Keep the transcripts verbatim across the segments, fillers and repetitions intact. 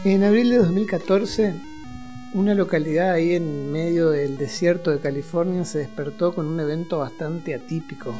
En abril de dos mil catorce, una localidad ahí en medio del desierto de California se despertó con un evento bastante atípico.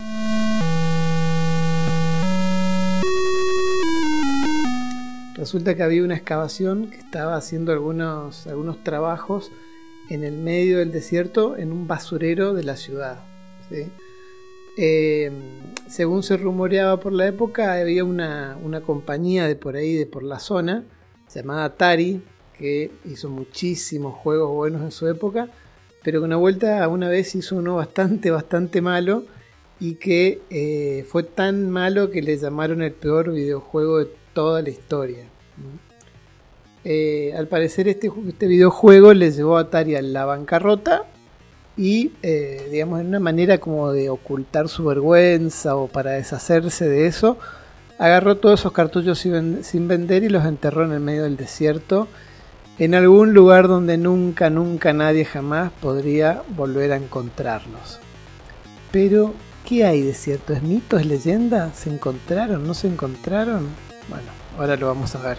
Resulta que había una excavación que estaba haciendo algunos, algunos trabajos en el medio del desierto en un basurero de la ciudad, ¿sí? Eh, según se rumoreaba por la época, había una, una compañía de por ahí, de por la zona, llamada Atari, que hizo muchísimos juegos buenos en su época, pero que una vuelta a una vez hizo uno bastante, bastante malo, y que eh, fue tan malo que le llamaron el peor videojuego de toda la historia. Eh, al parecer este, este videojuego le llevó a Atari a la bancarrota y, eh, digamos, en una manera como de ocultar su vergüenza o para deshacerse de eso, agarró todos esos cartuchos sin, sin vender y los enterró en el medio del desierto, en algún lugar donde nunca, nunca nadie jamás podría volver a encontrarlos. Pero, ¿qué hay de cierto? ¿Es mito? ¿Es leyenda? ¿Se encontraron? ¿No se encontraron? Bueno, ahora lo vamos a ver.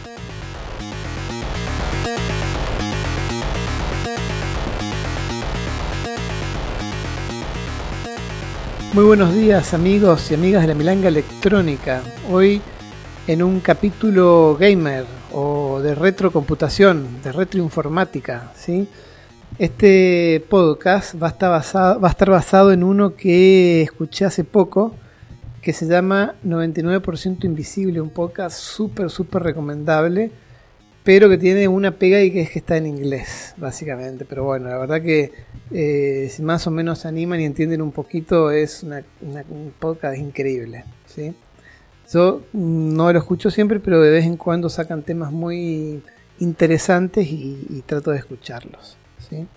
Muy buenos días, amigos y amigas de la Milanga Electrónica. Hoy en un capítulo gamer o de retrocomputación, de retroinformática, ¿sí? Este podcast va a estar basado, va a estar basado en uno que escuché hace poco, que se llama noventa y nueve por ciento Invisible, un podcast súper, súper recomendable, pero que tiene una pega y que es que está en inglés, básicamente. Pero bueno, la verdad que eh, si más o menos se animan y entienden un poquito, es una, una, un podcast increíble, ¿sí? Yo no lo escucho siempre, pero de vez en cuando sacan temas muy interesantes y, y trato de escucharlos, ¿sí?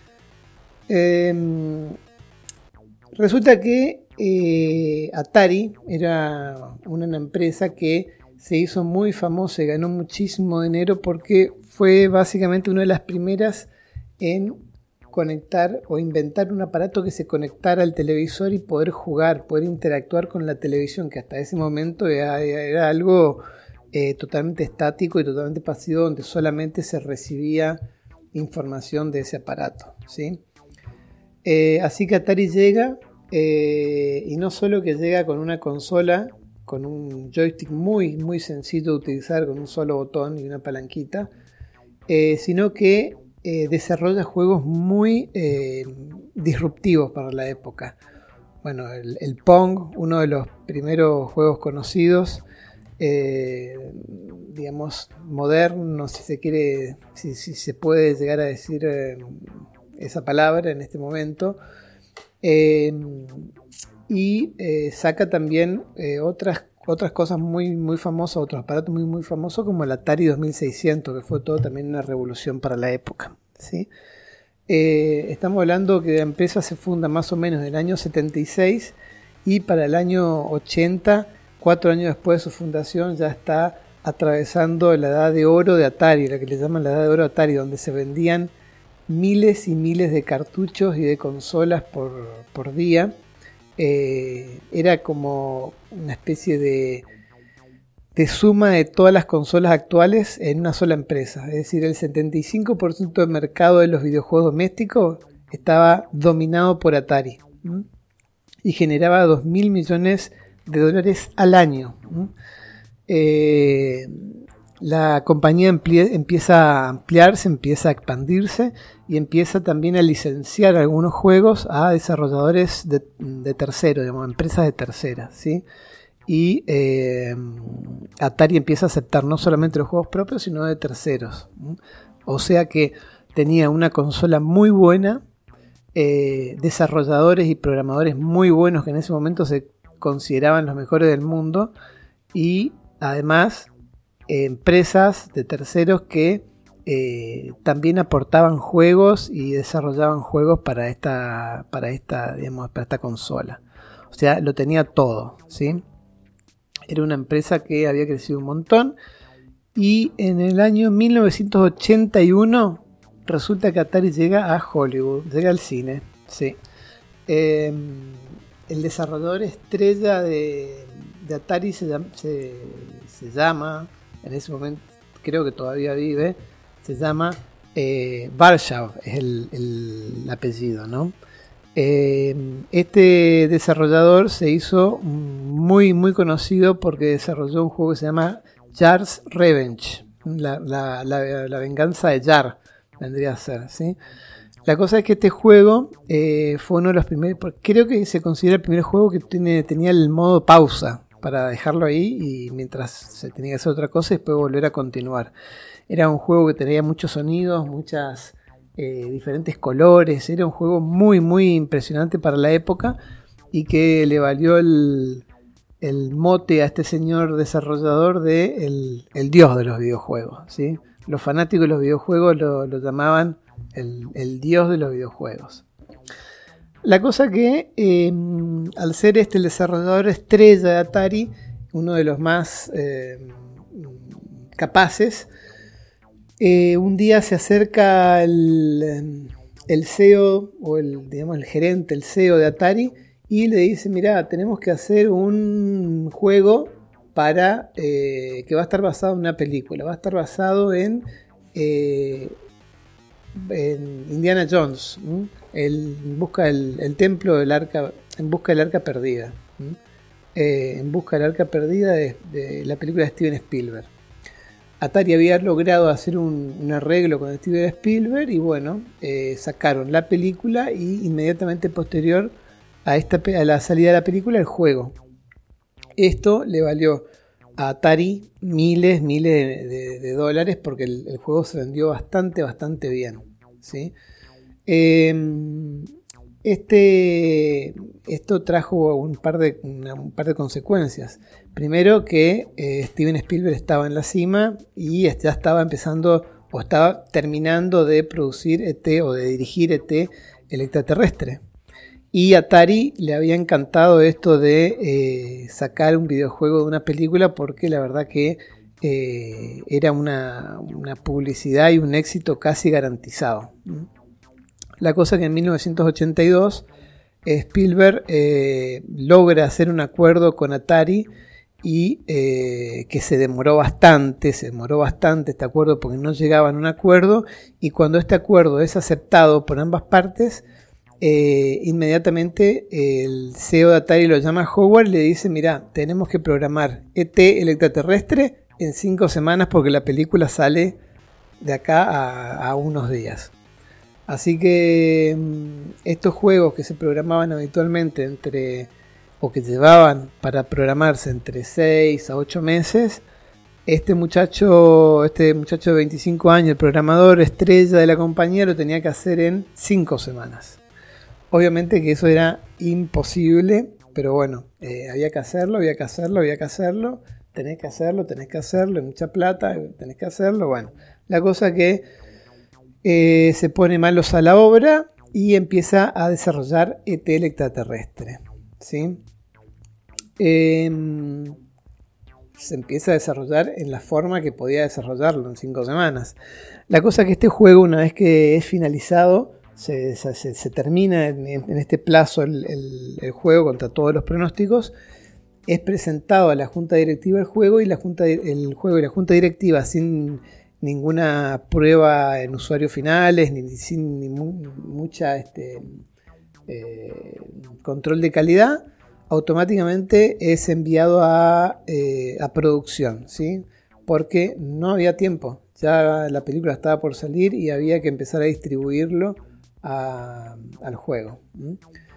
Eh, resulta que eh, Atari era una empresa que se hizo muy famosa y ganó muchísimo dinero porque fue básicamente una de las primeras en conectar o inventar un aparato que se conectara al televisor y poder jugar, poder interactuar con la televisión, que hasta ese momento era, era algo eh, totalmente estático y totalmente pasivo, donde solamente se recibía información de ese aparato, ¿sí? Eh, así que Atari llega, eh, y no solo que llega con una consola, con un joystick muy, muy sencillo de utilizar, con un solo botón y una palanquita, eh, sino que eh, desarrolla juegos muy eh, disruptivos para la época. Bueno, el, el Pong, uno de los primeros juegos conocidos, eh, digamos, moderno, si se quiere, si, si se puede llegar a decir eh, esa palabra en este momento. Eh, y eh, saca también eh, otras, otras cosas muy, muy famosas, otros aparatos muy, muy famosos como el Atari dos mil seiscientos, que fue todo también una revolución para la época, ¿sí? Eh, estamos hablando que la empresa se funda más o menos en el año setenta y seis y para el año ochenta, cuatro años después de su fundación, ya está atravesando la edad de oro de Atari, la que le llaman la edad de oro de Atari, donde se vendían miles y miles de cartuchos y de consolas por, por día. Eh, era como una especie de, de suma de todas las consolas actuales en una sola empresa. Es decir, el setenta y cinco por ciento del mercado de los videojuegos domésticos estaba dominado por Atari, ¿m? Y generaba dos mil millones de dólares al año. Eh, la compañía emplie- empieza a ampliarse, empieza a expandirse y empieza también a licenciar algunos juegos a desarrolladores de, de terceros, digamos, empresas de terceras, ¿sí? Y eh, Atari empieza a aceptar no solamente los juegos propios, sino de terceros. O sea que tenía una consola muy buena, eh, desarrolladores y programadores muy buenos que en ese momento se consideraban los mejores del mundo, y además eh, empresas de terceros que Eh, también aportaban juegos y desarrollaban juegos para esta, para esta, digamos, para esta consola. O sea, lo tenía todo, ¿sí? Era una empresa que había crecido un montón y en el año mil novecientos ochenta y uno resulta que Atari llega a Hollywood, llega al cine, ¿sí? Eh, el desarrollador estrella de, de Atari se llama, se, se llama en ese momento, creo que todavía vive, se llama eh, Warshaw, es el, el apellido, ¿no? Eh, este desarrollador se hizo muy muy conocido porque desarrolló un juego que se llama Jar's Revenge, la, la, la, la venganza de Jar vendría a ser, ¿sí? La cosa es que este juego eh, fue uno de los primeros, creo que se considera el primer juego que tiene, tenía el modo pausa para dejarlo ahí y mientras se tenía que hacer otra cosa y después volver a continuar. Era un juego que tenía muchos sonidos, muchas Eh, diferentes colores, era un juego muy muy impresionante para la época y que le valió el, el mote a este señor desarrollador de el, el dios de los videojuegos, ¿sí? Los fanáticos de los videojuegos lo, lo llamaban el, el dios de los videojuegos. La cosa que eh, al ser este el desarrollador estrella de Atari, uno de los más eh, capaces, Eh, un día se acerca el, el C E O o el, digamos, el gerente, el C E O de Atari y le dice, mirá, tenemos que hacer un juego para eh, que va a estar basado en una película, va a estar basado en, eh, en Indiana Jones, ¿m? el, en busca del el templo del arca, en busca del arca perdida, eh, en busca del arca perdida de, de la película de Steven Spielberg. Atari había logrado hacer un, un arreglo con Steven Spielberg y bueno, eh, sacaron la película y inmediatamente posterior a, esta, a la salida de la película el juego. Esto le valió a Atari miles, miles de, de, de dólares porque el, el juego se vendió bastante, bastante bien, ¿sí? Eh, este, esto trajo un par de, una, un par de consecuencias. Primero que eh, Steven Spielberg estaba en la cima y ya estaba empezando o estaba terminando de producir E T o de dirigir E T el extraterrestre. Y a Atari le había encantado esto de eh, sacar un videojuego de una película porque la verdad que eh, era una, una publicidad y un éxito casi garantizado. La cosa que en mil novecientos ochenta y dos Spielberg eh, logra hacer un acuerdo con Atari y eh, que se demoró bastante, se demoró bastante este acuerdo porque no llegaban a un acuerdo y cuando este acuerdo es aceptado por ambas partes, eh, inmediatamente el C E O de Atari lo llama a Howard y le dice, mira, tenemos que programar E T el extraterrestre en cinco semanas porque la película sale de acá a, a unos días. Así que estos juegos que se programaban habitualmente entre, o que llevaban para programarse entre seis a ocho meses, este muchacho, este muchacho de veinticinco años, el programador estrella de la compañía, lo tenía que hacer en cinco semanas. Obviamente que eso era imposible, pero bueno, eh, había que hacerlo, había que hacerlo, había que hacerlo, tenés que hacerlo, tenés que hacerlo, mucha plata, tenés que hacerlo, bueno. La cosa que Eh, se pone malos a la obra y empieza a desarrollar E T el extraterrestre, ¿sí? Eh, se empieza a desarrollar en la forma que podía desarrollarlo en cinco semanas. La cosa que este juego, una vez que es finalizado, se, se, se termina en, en este plazo el, el, el juego contra todos los pronósticos, es presentado a la junta directiva del juego y la junta, el juego y la junta directiva sin ninguna prueba en usuarios finales, ni sin ni mu mucha este, eh, control de calidad, automáticamente es enviado a, eh, a producción, ¿sí? Porque no había tiempo, ya la película estaba por salir y había que empezar a distribuirlo a, al juego. ¿Mm?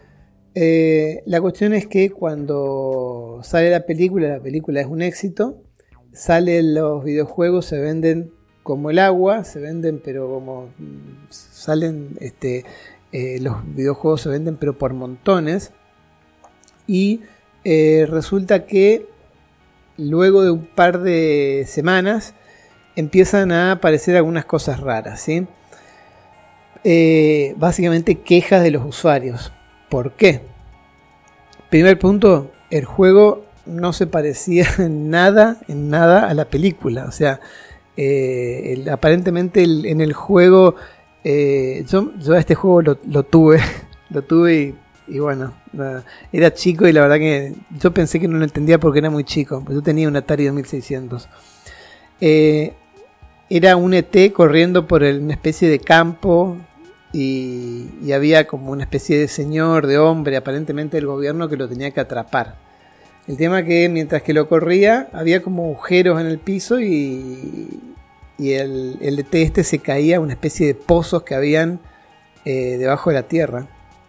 Eh, la cuestión es que cuando sale la película, la película es un éxito, salen los videojuegos, se venden como el agua, se venden pero como salen este, eh, los videojuegos se venden pero por montones y eh, resulta que luego de un par de semanas empiezan a aparecer algunas cosas raras, ¿sí? Eh, básicamente quejas de los usuarios. ¿Por qué? Primer punto, el juego no se parecía en nada, en nada a la película, o sea, Eh, el, aparentemente el, en el juego eh, yo, yo este juego lo, lo tuve lo tuve y, y bueno, era chico y la verdad que yo pensé que no lo entendía porque era muy chico, yo tenía un Atari dos mil seiscientos. Eh, era un E T corriendo por el, una especie de campo y, y había como una especie de señor, de hombre, aparentemente del gobierno, que lo tenía que atrapar. El tema que mientras que lo corría había como agujeros en el piso y, y el, el E T este se caía a una especie de pozos que habían eh, debajo de la tierra.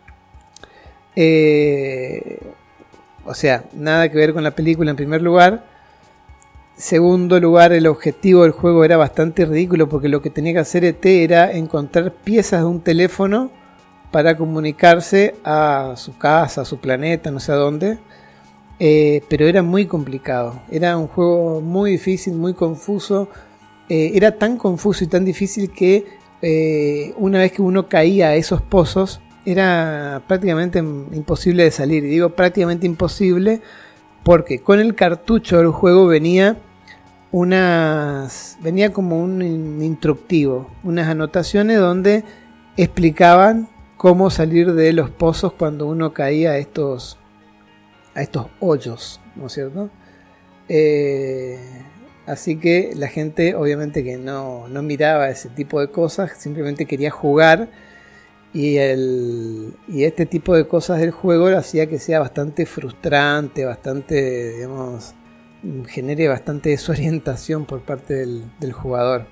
Eh, o sea, nada que ver con la película en primer lugar. Segundo lugar, el objetivo del juego era bastante ridículo porque lo que tenía que hacer E T era encontrar piezas de un teléfono para comunicarse a su casa, a su planeta, no sé a dónde. Eh, pero era muy complicado. Era un juego muy difícil, muy confuso. Eh, era tan confuso y tan difícil que eh, una vez que uno caía a esos pozos era prácticamente imposible de salir. Y digo prácticamente imposible porque con el cartucho del juego venía unas venía como un instructivo, unas anotaciones donde explicaban cómo salir de los pozos cuando uno caía a estos a estos hoyos, ¿no es cierto? Eh, así que la gente obviamente que no, no miraba ese tipo de cosas, simplemente quería jugar. Y, el, y este tipo de cosas del juego lo hacía que sea bastante frustrante, bastante, digamos, genere bastante desorientación por parte del, del jugador.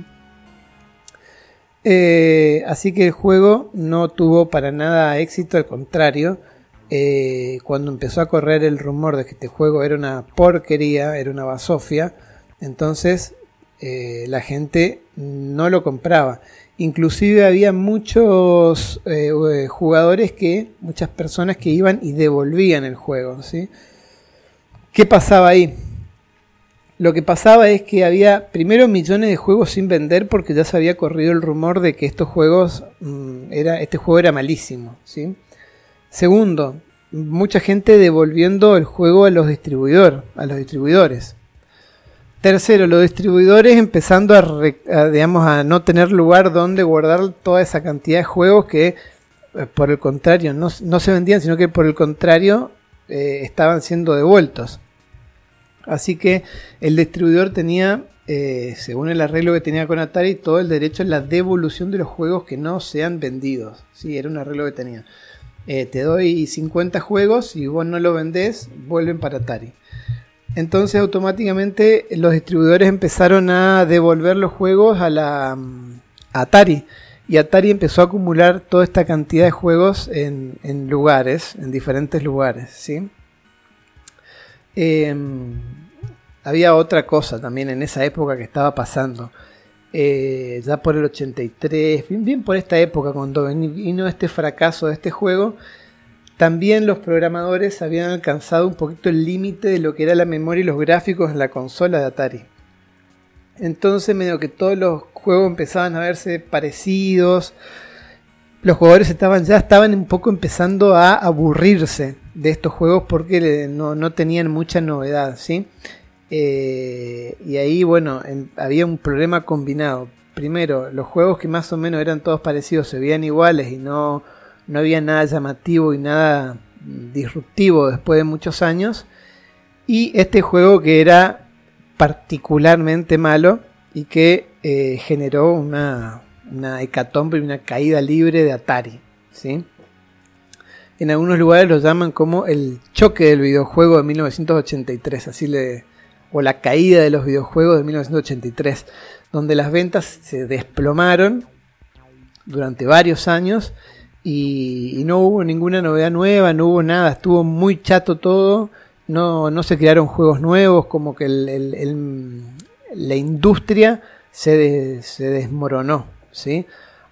Eh, así que el juego no tuvo para nada éxito, al contrario, eh, cuando empezó a correr el rumor de que este juego era una porquería, era una basofia, entonces eh, la gente no lo compraba. Inclusive había muchos eh, jugadores que, muchas personas que iban y devolvían el juego, ¿sí? ¿Qué pasaba ahí? Lo que pasaba es que había primero millones de juegos sin vender porque ya se había corrido el rumor de que estos juegos mmm, era, este juego era malísimo, ¿sí? Segundo, mucha gente devolviendo el juego a los distribuidor, a los distribuidores. Tercero, los distribuidores empezando a, re, a, digamos, a no tener lugar donde guardar toda esa cantidad de juegos que, eh, por el contrario, no, no se vendían, sino que por el contrario eh, estaban siendo devueltos. Así que el distribuidor tenía, eh, según el arreglo que tenía con Atari, todo el derecho a la devolución de los juegos que no sean vendidos. Sí, era un arreglo que tenía. Eh, te doy cincuenta juegos y vos no lo vendés, vuelven para Atari. Entonces automáticamente los distribuidores empezaron a devolver los juegos a la a Atari y Atari empezó a acumular toda esta cantidad de juegos en, en lugares, en diferentes lugares, ¿sí? Eh, había otra cosa también en esa época que estaba pasando, eh, ya por el ochenta y tres, bien, bien por esta época cuando vino este fracaso de este juego. También los programadores habían alcanzado un poquito el límite de lo que era la memoria y los gráficos en la consola de Atari. Entonces medio que todos los juegos empezaban a verse parecidos. Los jugadores estaban ya estaban un poco empezando a aburrirse de estos juegos porque no, no tenían mucha novedad, ¿sí? Eh, y ahí, bueno, en, había un problema combinado. Primero, los juegos que más o menos eran todos parecidos se veían iguales y no... no había nada llamativo y nada disruptivo después de muchos años. Y este juego que era particularmente malo y que eh, generó una, una hecatombe y una caída libre de Atari, ¿sí? En algunos lugares lo llaman como el choque del videojuego de mil novecientos ochenta y tres, así le, o la caída de los videojuegos de mil novecientos ochenta y tres, donde las ventas se desplomaron durante varios años. Y, y no hubo ninguna novedad nueva, no hubo nada, estuvo muy chato todo, no, no se crearon juegos nuevos, como que el, el, el, la industria se, de, se desmoronó, ¿sí?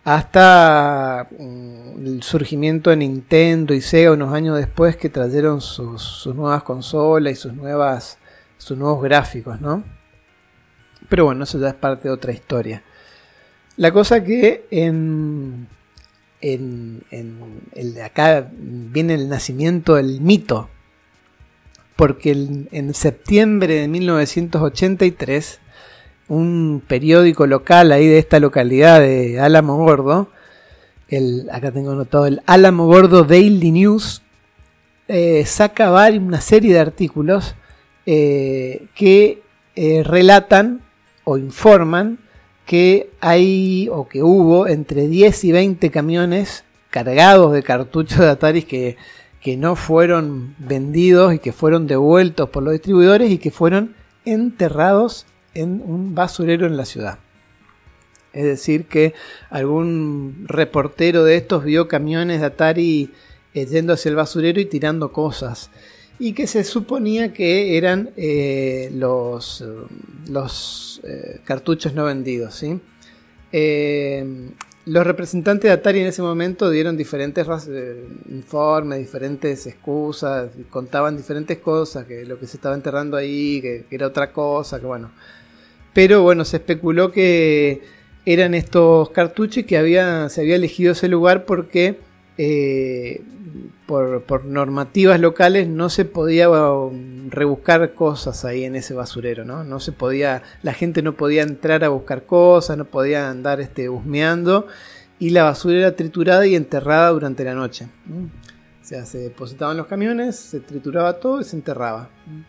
Hasta mm, el surgimiento de Nintendo y Sega unos años después que trajeron sus, sus nuevas consolas y sus, nuevas, sus nuevos gráficos, ¿no? Pero bueno, eso ya es parte de otra historia. La cosa que en... En, en el, acá viene el nacimiento del mito, porque el, en septiembre de mil novecientos ochenta y tres un periódico local ahí de esta localidad de Alamogordo, el, acá tengo anotado el Alamogordo Daily News, eh, saca varios, una serie de artículos eh, que eh, relatan o informan que hay o que hubo entre diez y veinte camiones cargados de cartuchos de Atari que, que no fueron vendidos y que fueron devueltos por los distribuidores y que fueron enterrados en un basurero en la ciudad. Es decir, que algún reportero de estos vio camiones de Atari eh, yendo hacia el basurero y tirando cosas. Y que se suponía que eran eh, los, los eh, cartuchos no vendidos, ¿sí? Eh, los representantes de Atari en ese momento dieron diferentes eh, informes, diferentes excusas, contaban diferentes cosas, que lo que se estaba enterrando ahí, que, que era otra cosa, que bueno. Pero bueno, se especuló que eran estos cartuchos que había, se había elegido ese lugar porque eh, por, por normativas locales no se podía rebuscar cosas ahí en ese basurero, ¿no? No se podía, la gente no podía entrar a buscar cosas, no podía andar este, husmeando, y la basura era triturada y enterrada durante la noche. ¿Mm? O sea, se depositaban los camiones, se trituraba todo y se enterraba. ¿Mm?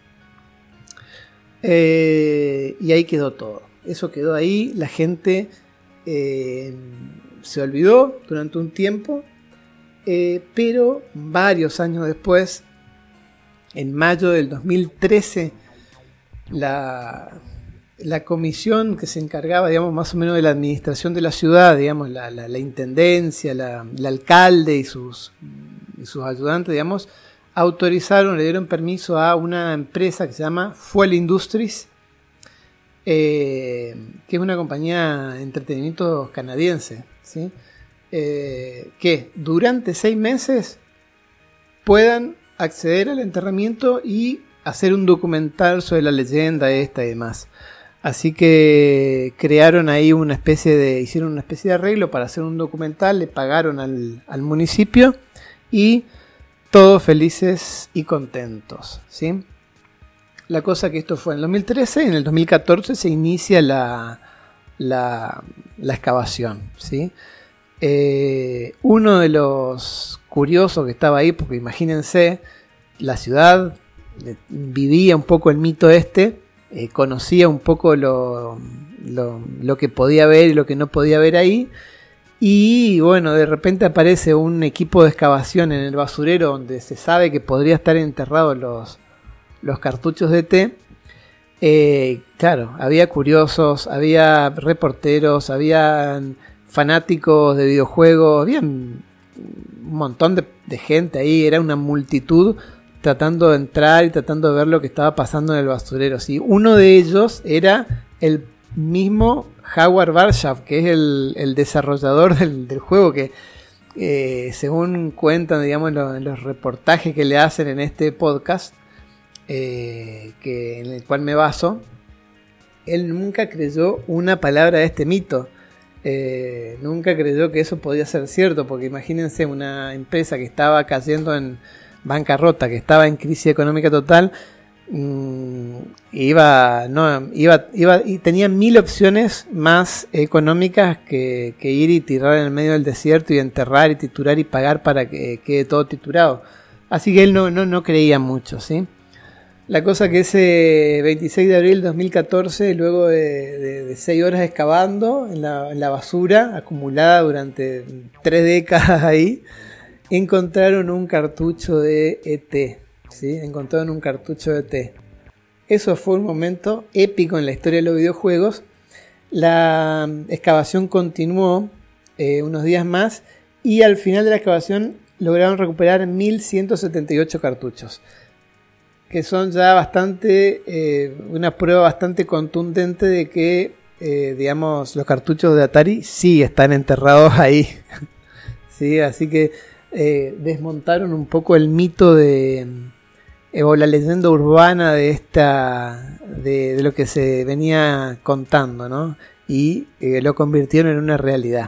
Eh, y ahí quedó todo. Eso quedó ahí, la gente eh, se olvidó durante un tiempo, eh, pero varios años después, en mayo del dos mil trece, la, la comisión que se encargaba, digamos, más o menos de la administración de la ciudad, digamos, la, la, la intendencia, la, el alcalde y sus, y sus ayudantes, digamos, autorizaron, le dieron permiso a una empresa que se llama Fuel Industries, Eh, que es una compañía de entretenimiento canadiense, ¿sí? eh, que durante seis meses puedan acceder al enterramiento y hacer un documental sobre la leyenda esta y demás. Así que crearon ahí una especie de, hicieron una especie de arreglo para hacer un documental, le pagaron al, al municipio y todos felices y contentos, ¿sí? La cosa que esto fue en el dos mil trece, en el dos mil catorce se inicia la, la, la excavación, ¿sí? Eh, uno de los curiosos que estaba ahí, porque imagínense, la ciudad vivía un poco el mito este, eh, conocía un poco lo, lo, lo que podía ver y lo que no podía ver ahí, y bueno, de repente aparece un equipo de excavación en el basurero donde se sabe que podría estar enterrados los los cartuchos de E T. Eh, claro, había curiosos, había reporteros, había fanáticos de videojuegos, había un montón de, de gente ahí, era una multitud tratando de entrar y tratando de ver lo que estaba pasando en el basurero, ¿sí? Uno de ellos era el mismo Howard Warshaw, que es el, el desarrollador del, del juego, que eh, según cuentan, digamos, en los, en los reportajes que le hacen en este podcast, Eh, que, en el cual me baso, él nunca creyó una palabra de este mito, eh, nunca creyó que eso podía ser cierto, porque imagínense una empresa que estaba cayendo en bancarrota, que estaba en crisis económica total, mmm, iba, no, iba, iba y tenía mil opciones más económicas que, que ir y tirar en el medio del desierto y enterrar y triturar y pagar para que quede todo triturado. Así que él no, no, no creía mucho, ¿sí? La cosa que ese veintiséis de abril de dos mil catorce, luego de, de, de seis horas excavando en la, en la basura acumulada durante tres décadas ahí, encontraron un cartucho de E T, ¿sí? Encontraron un cartucho de E T. Eso fue un momento épico en la historia de los videojuegos. La excavación continuó eh, unos días más y al final de la excavación lograron recuperar mil ciento setenta y ocho cartuchos, que son ya bastante, eh, una prueba bastante contundente de que, eh, digamos, los cartuchos de Atari sí están enterrados ahí. ¿Sí? Así que eh, desmontaron un poco el mito de, eh, o la leyenda urbana de esta, de, de lo que se venía contando, ¿no? Y eh, lo convirtieron en una realidad.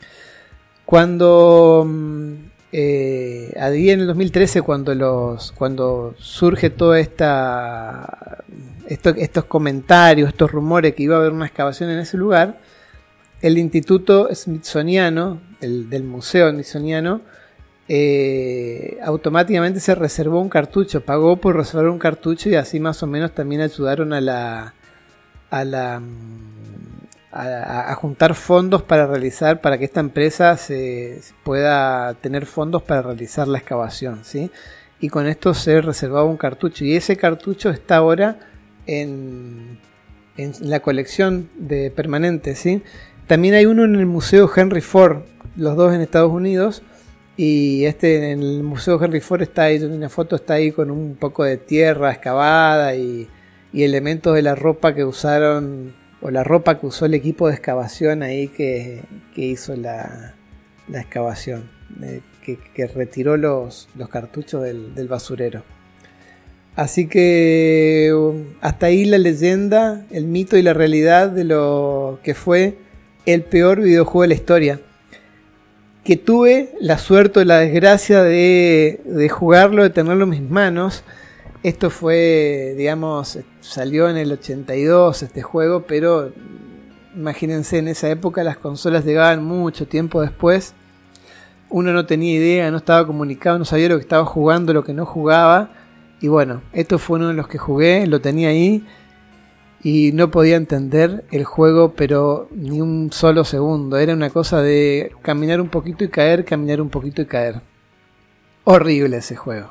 Cuando Eh, ahí en el dos mil trece, cuando los cuando surge toda esta esto, estos comentarios, estos rumores que iba a haber una excavación en ese lugar, el Instituto Smithsoniano, el del Museo Smithsoniano, eh, automáticamente se reservó un cartucho, pagó por reservar un cartucho, y así más o menos también ayudaron a la a la a, a juntar fondos para realizar, para que esta empresa se pueda tener fondos para realizar la excavación, ¿sí? Y con esto se reservaba un cartucho, y ese cartucho está ahora en, en la colección de permanente, ¿sí? También hay uno en el Museo Henry Ford, los dos en Estados Unidos, y este en el Museo Henry Ford está ahí, una foto está ahí con un poco de tierra excavada y, y elementos de la ropa que usaron, o la ropa que usó el equipo de excavación ahí que, que hizo la, la excavación, eh, que, que retiró los, los cartuchos del, del basurero. Así que hasta ahí la leyenda, el mito y la realidad de lo que fue el peor videojuego de la historia. Que tuve la suerte o la desgracia de, de jugarlo, de tenerlo en mis manos. Esto fue, digamos, salió en el ochenta y dos este juego, pero imagínense, en esa época las consolas llegaban mucho tiempo después. Uno no tenía idea, no estaba comunicado, no sabía lo que estaba jugando, lo que no jugaba. Y bueno, esto fue uno de los que jugué, lo tenía ahí. Y no podía entender el juego, pero ni un solo segundo. Era una cosa de caminar un poquito y caer, caminar un poquito y caer. Horrible ese juego.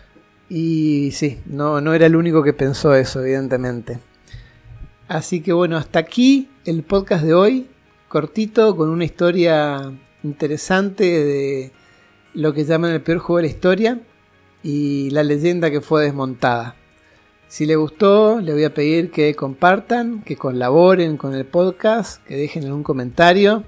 Y sí, no, no era el único que pensó eso, evidentemente. Así que bueno, hasta aquí el podcast de hoy. Cortito, con una historia interesante de lo que llaman el peor juego de la historia. Y la leyenda que fue desmontada. Si les gustó, les voy a pedir que compartan, que colaboren con el podcast, que dejen en un comentario.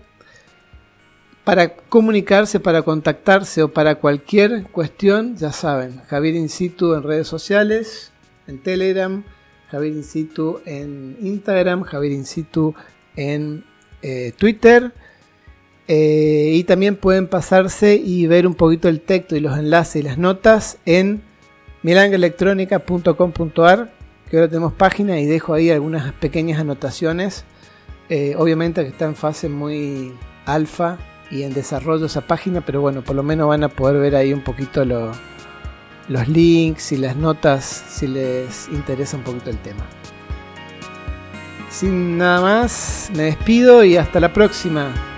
Para comunicarse, para contactarse o para cualquier cuestión, ya saben, Javier In Situ en redes sociales, en Telegram, Javier In Situ en Instagram, Javier In Situ en eh, Twitter. Eh, y también pueden pasarse y ver un poquito el texto y los enlaces y las notas en milanga electrónica punto com punto a r, que ahora tenemos página y dejo ahí algunas pequeñas anotaciones. Eh, obviamente que está en fase muy alfa y en desarrollo esa página, pero bueno, por lo menos van a poder ver ahí un poquito lo, los links y las notas si les interesa un poquito el tema. Sin nada más, me despido y hasta la próxima.